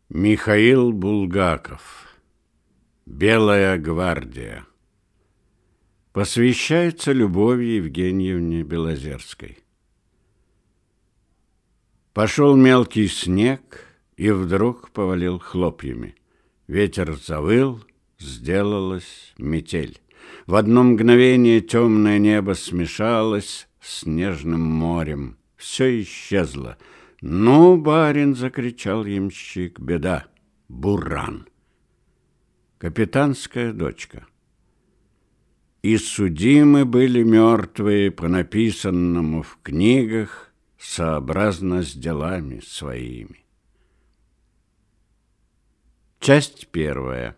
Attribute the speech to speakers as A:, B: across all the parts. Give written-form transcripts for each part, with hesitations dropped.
A: Михаил Булгаков. Белая гвардия. Посвящается Любови Евгеньевне Белозерской. Пошел мелкий снег, и вдруг повалил хлопьями. Ветер завыл, сделалась метель. В одно мгновение темное небо смешалось с снежным морем. Все исчезло. «Ну, барин!» — закричал ямщик. «Беда! Буран!» Капитанская дочка. И судимы были мертвые по написанному в книгах сообразно с делами своими. Часть первая.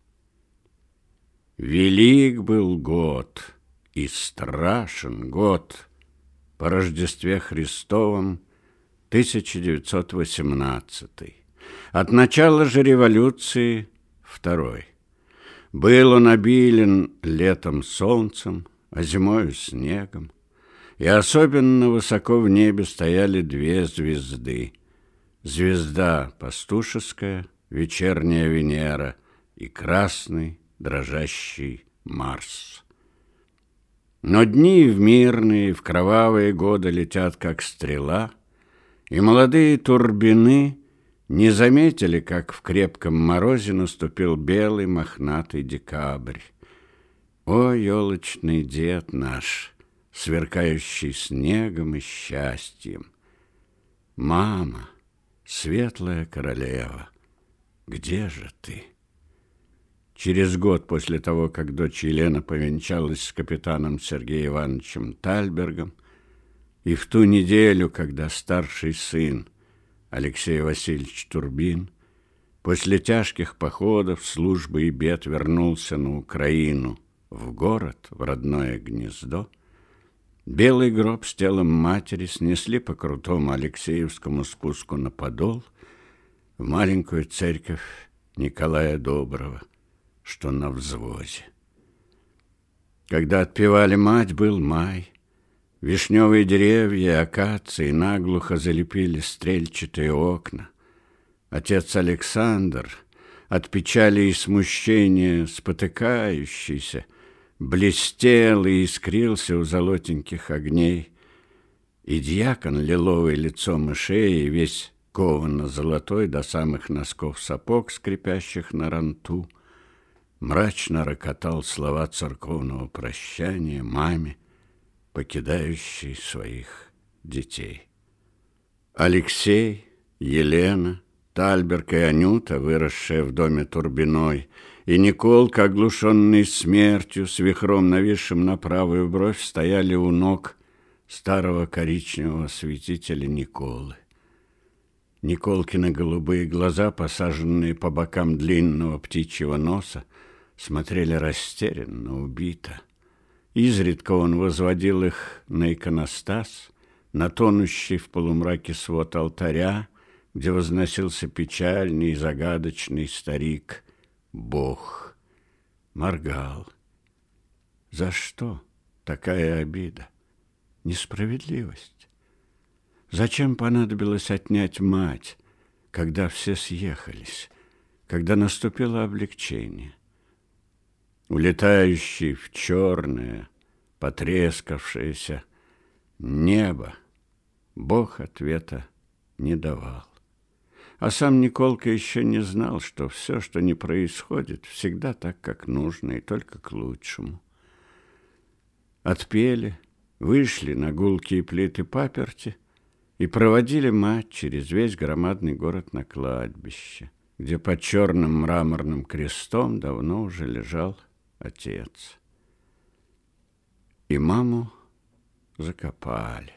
A: Велик был год, и страшен год по Рождестве Христовом 1918. От начала же революции второй. Был он обилен летом солнцем, а зимою снегом, и особенно высоко в небе стояли две звезды. Звезда пастушеская, вечерняя Венера, и красный дрожащий Марс. Но дни в мирные, в кровавые годы летят, как стрела, и молодые турбины не заметили, как в крепком морозе наступил белый мохнатый декабрь. О, елочный дед наш, сверкающий снегом и счастьем! Мама, светлая королева, где же ты? Через год после того, как дочь Елена повенчалась с капитаном Сергеем Ивановичем Тальбергом, и в ту неделю, когда старший сын Алексей Васильевич Турбин после тяжких походов, службы и бед вернулся на Украину, в город, в родное гнездо, белый гроб с телом матери снесли по крутому Алексеевскому спуску на Подол в маленькую церковь Николая Доброго, что на взвозе. Когда отпевали мать, был май. Вишневые деревья, акации наглухо залепили стрельчатые окна. Отец Александр, от печали и смущения спотыкающийся, блестел и искрился у золотеньких огней. И дьякон, лиловый лицом и шеей, весь кованно-золотой до самых носков сапог, скрипящих на ранту, мрачно рокотал слова церковного прощания маме, покидающей своих детей. Алексей, Елена, Тальберг и Анюта, выросшие в доме Турбиной, и Николка, оглушенный смертью, с вихром нависшим на правую бровь, стояли у ног старого коричневого святителя Николы. Николкины голубые глаза, посаженные по бокам длинного птичьего носа, смотрели растерянно, убито. Изредка он возводил их на иконостас, на тонущий в полумраке свод алтаря, где возносился печальный и загадочный старик Бог. Моргал. За что такая обида? Несправедливость. Зачем понадобилось отнять мать, когда все съехались, когда наступило облегчение? Улетающий в черное, потрескавшееся небо, Бог ответа не давал. А сам Николка еще не знал, что все, что не происходит, всегда так, как нужно, и только к лучшему. Отпели, вышли на гулкие плиты паперти и проводили мать через весь громадный город на кладбище, где под черным мраморным крестом давно уже лежал отец. И маму закопали.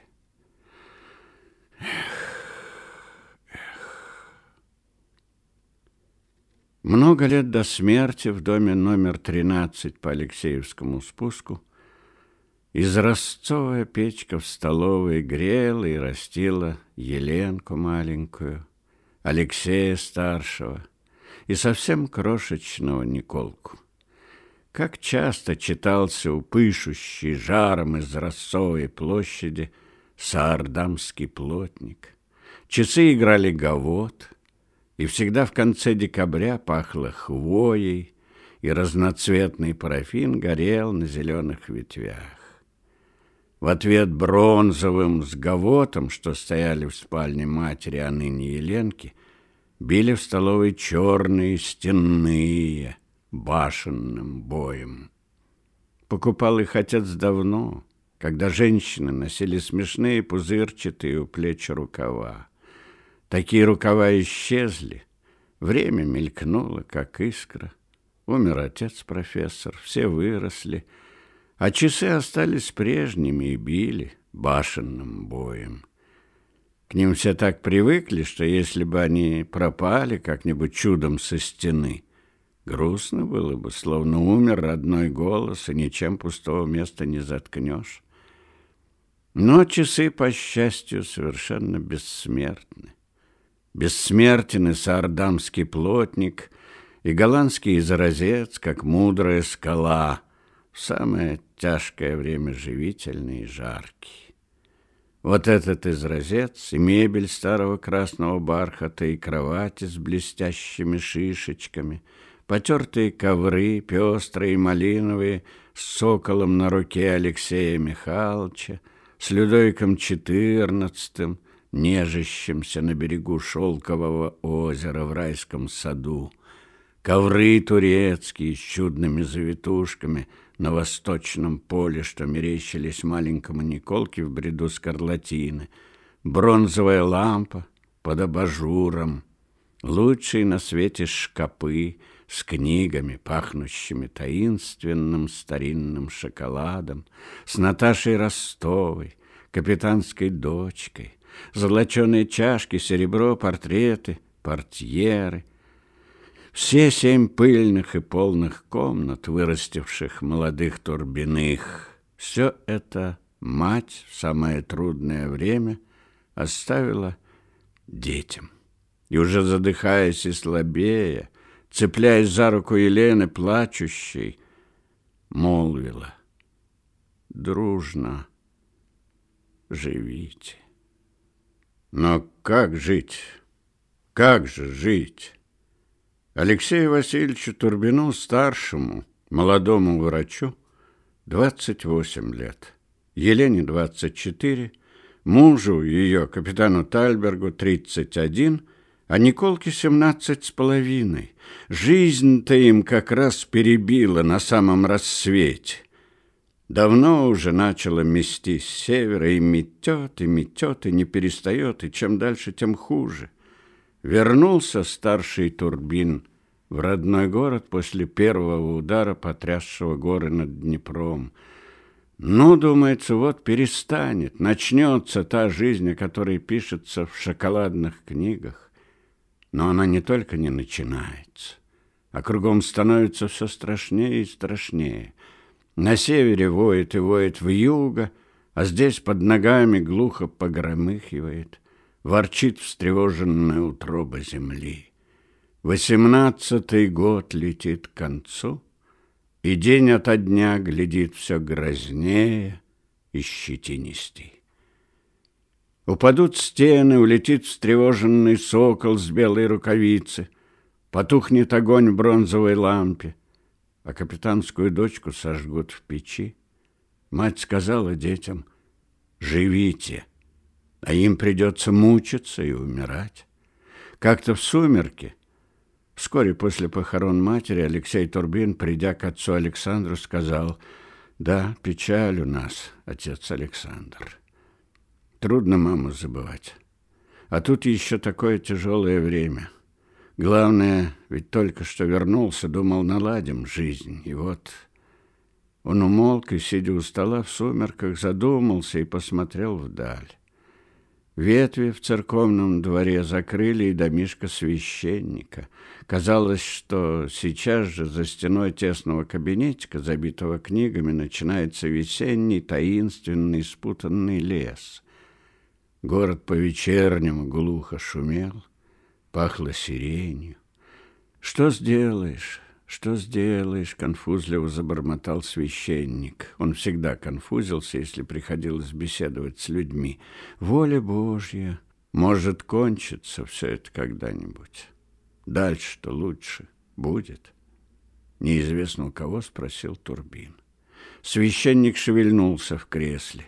A: Много лет до смерти в доме номер 13 по Алексеевскому спуску изразцовая печка в столовой грела и растила Еленку маленькую, Алексея старшего и совсем крошечного Николку. Как часто читался у пышущей жаром из Рассовой площади Саардамский плотник. Часы играли гавот, и всегда в конце декабря пахло хвоей, и разноцветный парафин горел на зеленых ветвях. В ответ бронзовым сгавотом, что стояли в спальне матери, а ныне Еленки, били в столовой черные стенные башенным боем. Покупал их отец давно, когда женщины носили смешные пузырчатые у плеч рукава. Такие рукава исчезли, время мелькнуло, как искра. Умер отец-профессор, все выросли, а часы остались прежними и били башенным боем. К ним все так привыкли, что если бы они пропали как-нибудь чудом со стены, грустно было бы, словно умер родной голос, и ничем пустого места не заткнешь. Но часы, по счастью, совершенно бессмертны. Бессмертен и саардамский плотник, и голландский изразец, как мудрая скала, в самое тяжкое время живительный и жаркий. Вот этот изразец, и мебель старого красного бархата, и кровати с блестящими шишечками, потертые ковры, пестрые и малиновые, с соколом на руке Алексея Михайловича, с Людовиком XIV, нежащимся на берегу шелкового озера в райском саду, ковры турецкие с чудными завитушками на восточном поле, что мерещились маленькому Николке в бреду скарлатины, бронзовая лампа под абажуром, лучшие на свете шкапы с книгами, пахнущими таинственным старинным шоколадом, с Наташей Ростовой, капитанской дочкой, золоченые чашки, серебро, портреты, портьеры. Все 7 пыльных и полных комнат, вырастивших молодых Турбиных, все это мать в самое трудное время оставила детям. И уже задыхаясь и слабея, цепляясь за руку Елены, плачущей, молвила: дружно живите. Но как жить? Как же жить? Алексею Васильевичу Турбину, старшему, молодому врачу, 28 лет, Елене 24, мужу ее, капитану Тальбергу, 31, а Николке 17,5. Жизнь-то им как раз перебила на самом рассвете. Давно уже начало мести с севера, и метет, и не перестает, и чем дальше, тем хуже. Вернулся старший Турбин в родной город после первого удара, потрясшего горы над Днепром. Ну, думается, вот перестанет, начнется та жизнь, о которой пишется в шоколадных книгах. Но она не только не начинается, а кругом становится все страшнее и страшнее. На севере воет и воет вьюга, а здесь под ногами глухо погромыхивает, ворчит встревоженная утроба земли. 18-й год летит к концу, и день ото дня глядит все грознее и щетинистей. Упадут стены, улетит встревоженный сокол с белой рукавицы, потухнет огонь в бронзовой лампе, а капитанскую дочку сожгут в печи. Мать сказала детям: живите, а им придется мучиться и умирать. Как-то в сумерки, вскоре после похорон матери, Алексей Турбин, придя к отцу Александру, сказал: да, печаль у нас, отец Александр. Трудно маму забывать. А тут еще такое тяжелое время. Главное, ведь только что вернулся, думал, наладим жизнь. И вот он умолк и, сидя у стола в сумерках, задумался и посмотрел вдаль. Ветви в церковном дворе закрыли и домишко священника. Казалось, что сейчас же за стеной тесного кабинетика, забитого книгами, начинается весенний, таинственный, спутанный лес. Город по-вечернему глухо шумел, пахло сиренью. Что сделаешь, конфузливо забормотал священник. Он всегда конфузился, если приходилось беседовать с людьми. Воля Божья, может кончиться все это когда-нибудь. дальше-то лучше будет? Неизвестно у кого спросил Турбин. Священник шевельнулся в кресле.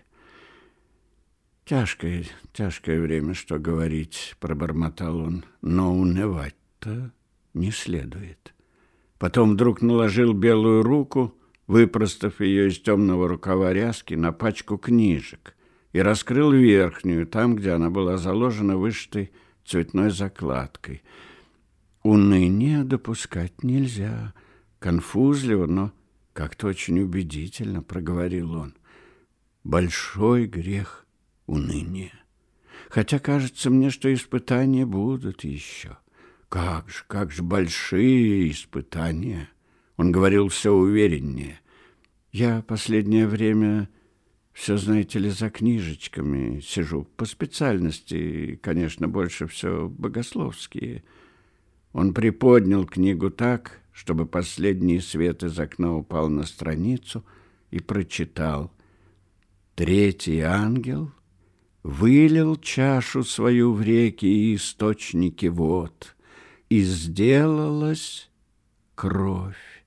A: Тяжкое время, что говорить, пробормотал он, но унывать-то не следует. Потом вдруг наложил белую руку, выпростав ее из темного рукава ряски, на пачку книжек и раскрыл верхнюю, там, где она была заложена вышитой цветной закладкой. Уныние допускать нельзя. Конфузливо, но как-то очень убедительно проговорил он. Большой грех уныние. Хотя кажется мне, что испытания будут еще. Как же большие испытания. Он говорил все увереннее. Я последнее время все, знаете ли, за книжечками сижу. По специальности, конечно, больше все богословские. Он приподнял книгу так, чтобы последний свет из окна упал на страницу, и прочитал. Третий ангел вылил чашу свою в реки и источники вод, и сделалась кровь.